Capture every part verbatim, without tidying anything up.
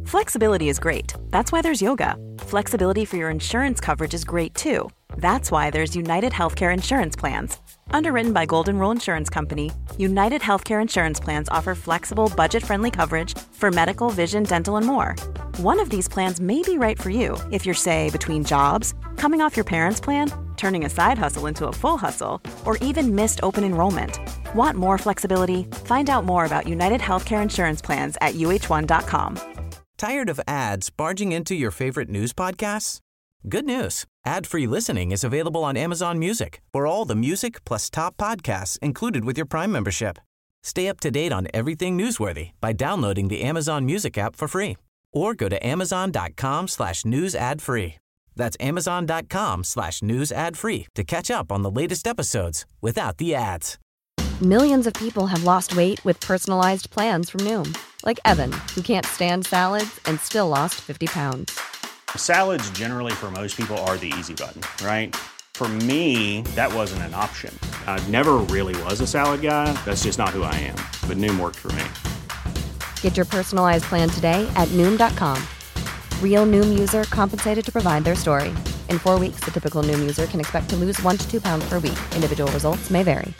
Flexibility is great. That's why there's yoga. Flexibility for your insurance coverage is great too. That's why there's United Healthcare Insurance Plans. Underwritten by Golden Rule Insurance Company, United Healthcare Insurance Plans offer flexible, budget-friendly coverage for medical, vision, dental, and more. One of these plans may be right for you if you're, say, between jobs, coming off your parents' plan, turning a side hustle into a full hustle, or even missed open enrollment. Want more flexibility? Find out more about United Healthcare Insurance Plans at U H one dot com. Tired of ads barging into your favorite news podcasts? Good news. Ad-free listening is available on Amazon Music for all the music plus top podcasts included with your Prime membership. Stay up to date on everything newsworthy by downloading the Amazon Music app for free or go to amazon.com slash news ad free. That's amazon.com slash news ad free to catch up on the latest episodes without the ads. Millions of people have lost weight with personalized plans from Noom. Like Evan, who can't stand salads and still lost fifty pounds. Salads generally for most people are the easy button, right? For me, that wasn't an option. I never really was a salad guy. That's just not who I am. But Noom worked for me. Get your personalized plan today at Noom dot com. Real Noom user compensated to provide their story. In four weeks, the typical Noom user can expect to lose one to two pounds per week. Individual results may vary.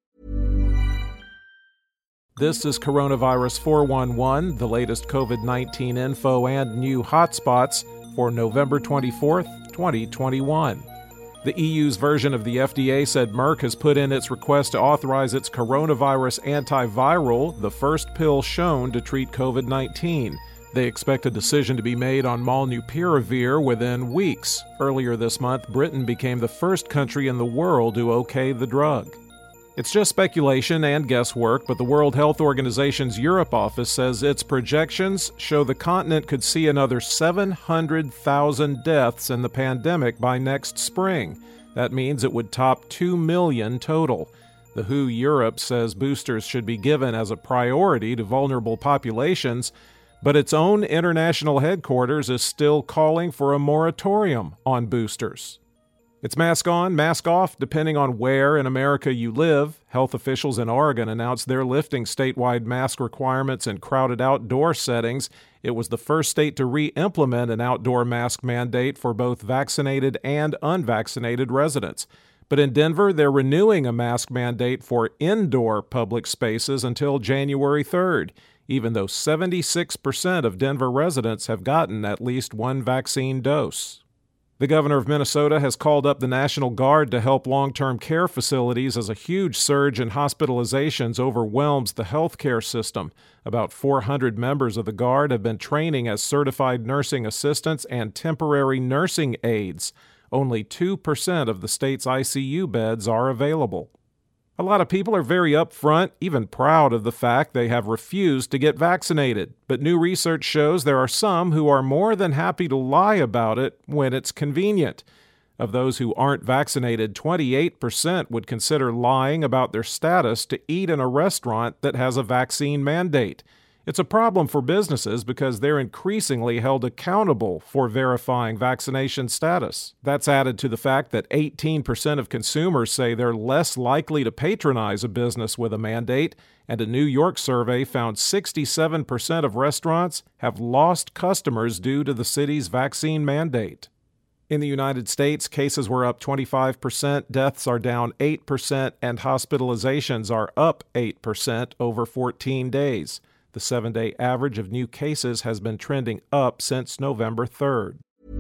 This is Coronavirus four one one, the latest COVID nineteen info and new hotspots for November twenty-fourth, twenty twenty-one. The E U's version of the F D A said Merck has put in its request to authorize its coronavirus antiviral, the first pill shown to treat COVID nineteen. They expect a decision to be made on molnupiravir within weeks. Earlier this month, Britain became the first country in the world to okay the drug. It's just speculation and guesswork, but the World Health Organization's Europe office says its projections show the continent could see another seven hundred thousand deaths in the pandemic by next spring. That means it would top two million total. The W H O Europe says boosters should be given as a priority to vulnerable populations, but its own international headquarters is still calling for a moratorium on boosters. It's mask on, mask off, depending on where in America you live. Health officials in Oregon announced they're lifting statewide mask requirements in crowded outdoor settings. It was the first state to re-implement an outdoor mask mandate for both vaccinated and unvaccinated residents. But in Denver, they're renewing a mask mandate for indoor public spaces until January third, even though seventy-six percent of Denver residents have gotten at least one vaccine dose. The governor of Minnesota has called up the National Guard to help long-term care facilities as a huge surge in hospitalizations overwhelms the healthcare system. About four hundred members of the Guard have been training as certified nursing assistants and temporary nursing aides. Only two percent of the state's I C U beds are available. A lot of people are very upfront, even proud of the fact they have refused to get vaccinated. But new research shows there are some who are more than happy to lie about it when it's convenient. Of those who aren't vaccinated, twenty-eight percent would consider lying about their status to eat in a restaurant that has a vaccine mandate. It's a problem for businesses because they're increasingly held accountable for verifying vaccination status. That's added to the fact that eighteen percent of consumers say they're less likely to patronize a business with a mandate, and a New York survey found sixty-seven percent of restaurants have lost customers due to the city's vaccine mandate. In the United States, cases were up twenty-five percent, deaths are down eight percent, and hospitalizations are up eight percent over fourteen days. The seven-day average of new cases has been trending up since November third.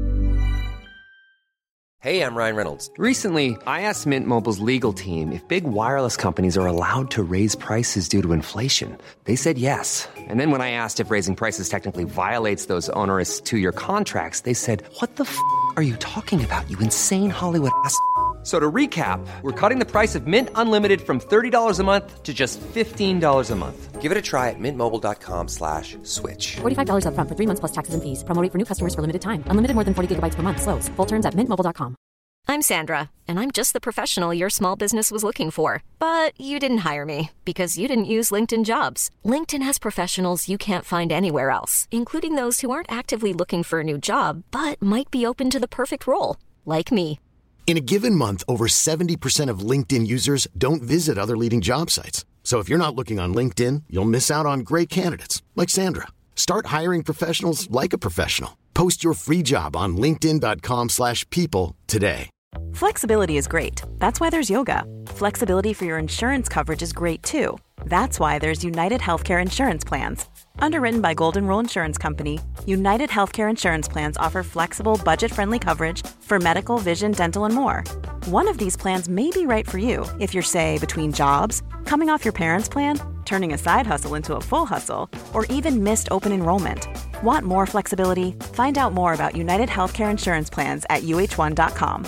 Hey, I'm Ryan Reynolds. Recently, I asked Mint Mobile's legal team if big wireless companies are allowed to raise prices due to inflation. They said yes. And then when I asked if raising prices technically violates those onerous two-year contracts, they said, "What the f*** are you talking about, you insane Hollywood ass f- So to recap, we're cutting the price of Mint Unlimited from thirty dollars a month to just fifteen dollars a month. Give it a try at mintmobile.com slash switch. forty-five dollars up front for three months plus taxes and fees. Promo rate for new customers for limited time. Unlimited more than forty gigabytes per month. Slows full terms at mint mobile dot com. I'm Sandra, and I'm just the professional your small business was looking for. But you didn't hire me because you didn't use LinkedIn Jobs. LinkedIn has professionals you can't find anywhere else, including those who aren't actively looking for a new job, but might be open to the perfect role, like me. In a given month, over seventy percent of LinkedIn users don't visit other leading job sites. So if you're not looking on LinkedIn, you'll miss out on great candidates like Sandra. Start hiring professionals like a professional. Post your free job on linkedin.com slash people today. Flexibility is great. That's why there's yoga. Flexibility for your insurance coverage is great too. That's why there's United Healthcare Insurance Plans. Underwritten by Golden Rule Insurance Company, United Healthcare Insurance Plans offer flexible, budget-friendly coverage for medical, vision, dental, and more. One of these plans may be right for you if you're, say, between jobs, coming off your parents' plan, turning a side hustle into a full hustle, or even missed open enrollment. Want more flexibility? Find out more about United Healthcare Insurance Plans at U H one dot com.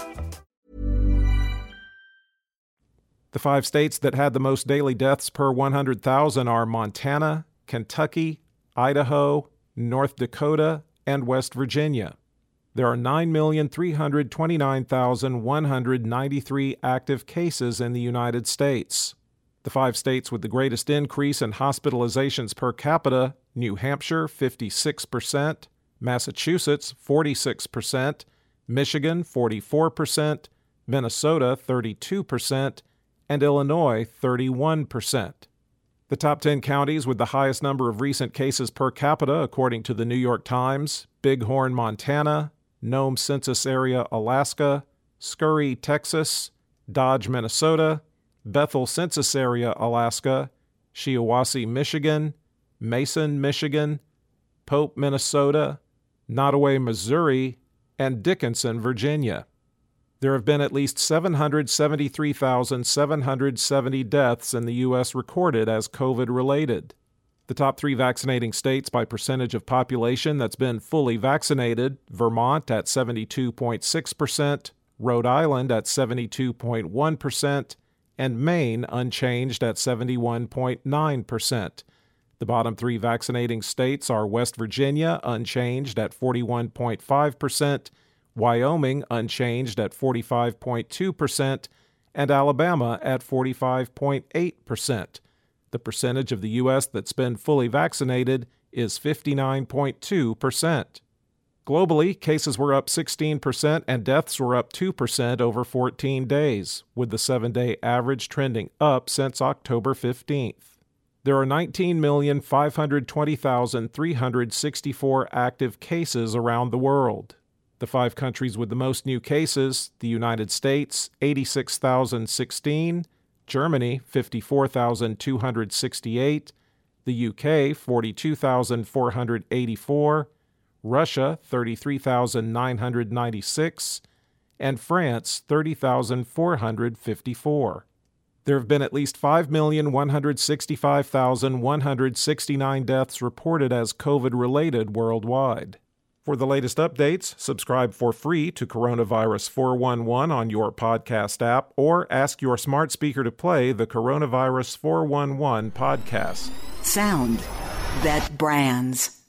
The five states that had the most daily deaths per one hundred thousand are Montana, Kentucky, Idaho, North Dakota, and West Virginia. There are nine million three hundred twenty-nine thousand one hundred ninety-three active cases in the United States. The five states with the greatest increase in hospitalizations per capita: New Hampshire, fifty-six percent, Massachusetts, forty-six percent, Michigan, forty-four percent, Minnesota, thirty-two percent, and Illinois, thirty-one percent. The top ten counties with the highest number of recent cases per capita, according to the New York Times: Bighorn, Montana; Nome Census Area, Alaska; Scurry, Texas; Dodge, Minnesota; Bethel Census Area, Alaska; Shiawassee, Michigan; Mason, Michigan; Pope, Minnesota; Nottoway, Missouri; and Dickinson, Virginia. There have been at least seven hundred seventy-three thousand seven hundred seventy deaths in the U S recorded as COVID-related. The top three vaccinating states by percentage of population that's been fully vaccinated: Vermont at seventy-two point six percent, Rhode Island at seventy-two point one percent, and Maine unchanged at seventy-one point nine percent. The bottom three vaccinating states are West Virginia, unchanged at forty-one point five percent, Wyoming, unchanged at forty-five point two percent, and Alabama at forty-five point eight percent. The percentage of the U S that's been fully vaccinated is fifty-nine point two percent. Globally, cases were up sixteen percent and deaths were up two percent over fourteen days, with the seven-day average trending up since October fifteenth. There are nineteen million five hundred twenty thousand three hundred sixty-four active cases around the world. The five countries with the most new cases: the United States, eighty-six thousand sixteen, Germany, fifty-four thousand two hundred sixty-eight, the U K, forty-two thousand four hundred eighty-four, Russia, thirty-three thousand nine hundred ninety-six, and France, thirty thousand four hundred fifty-four. There have been at least five million one hundred sixty-five thousand one hundred sixty-nine deaths reported as COVID-related worldwide. For the latest updates, subscribe for free to Coronavirus four one one on your podcast app, or ask your smart speaker to play the Coronavirus four one one podcast. Sound that brands.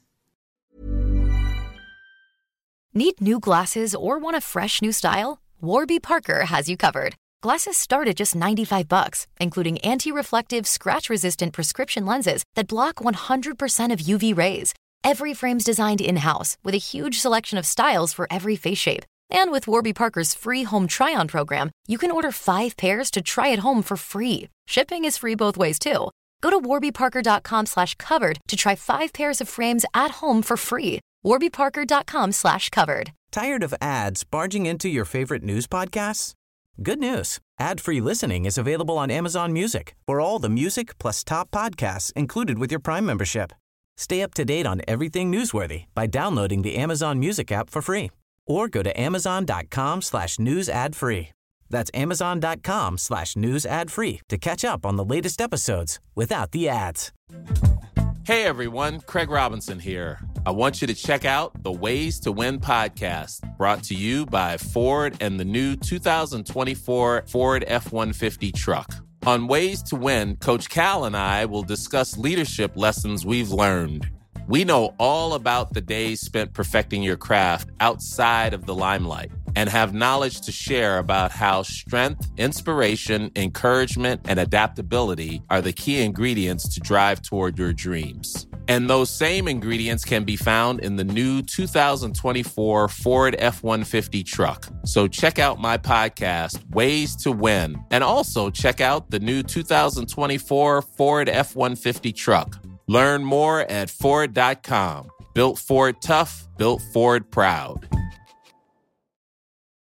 Need new glasses or want a fresh new style? Warby Parker has you covered. Glasses start at just ninety-five bucks, including anti-reflective, scratch-resistant prescription lenses that block one hundred percent of U V rays. Every frame's designed in-house with a huge selection of styles for every face shape. And with Warby Parker's free home try-on program, you can order five pairs to try at home for free. Shipping is free both ways, too. Go to warbyparker.com slash covered to try five pairs of frames at home for free. warbyparker.com slash covered. Tired of ads barging into your favorite news podcasts? Good news. Ad-free listening is available on Amazon Music for all the music plus top podcasts included with your Prime membership. Stay up to date on everything newsworthy by downloading the Amazon Music app for free, or go to amazon.com slash news ad free. That's amazon.com slash news ad free to catch up on the latest episodes without the ads. Hey everyone, Craig Robinson here. I want you to check out the Ways to Win podcast, brought to you by Ford and the new two thousand twenty-four Ford F one fifty truck. On Ways to Win, Coach Cal and I will discuss leadership lessons we've learned. We know all about the days spent perfecting your craft outside of the limelight and have knowledge to share about how strength, inspiration, encouragement, and adaptability are the key ingredients to drive toward your dreams. And those same ingredients can be found in the new two thousand twenty-four Ford F one fifty truck. So check out my podcast, Ways to Win, and also check out the new two thousand twenty-four Ford F one fifty truck. Learn more at Ford dot com. Built Ford tough, built Ford proud.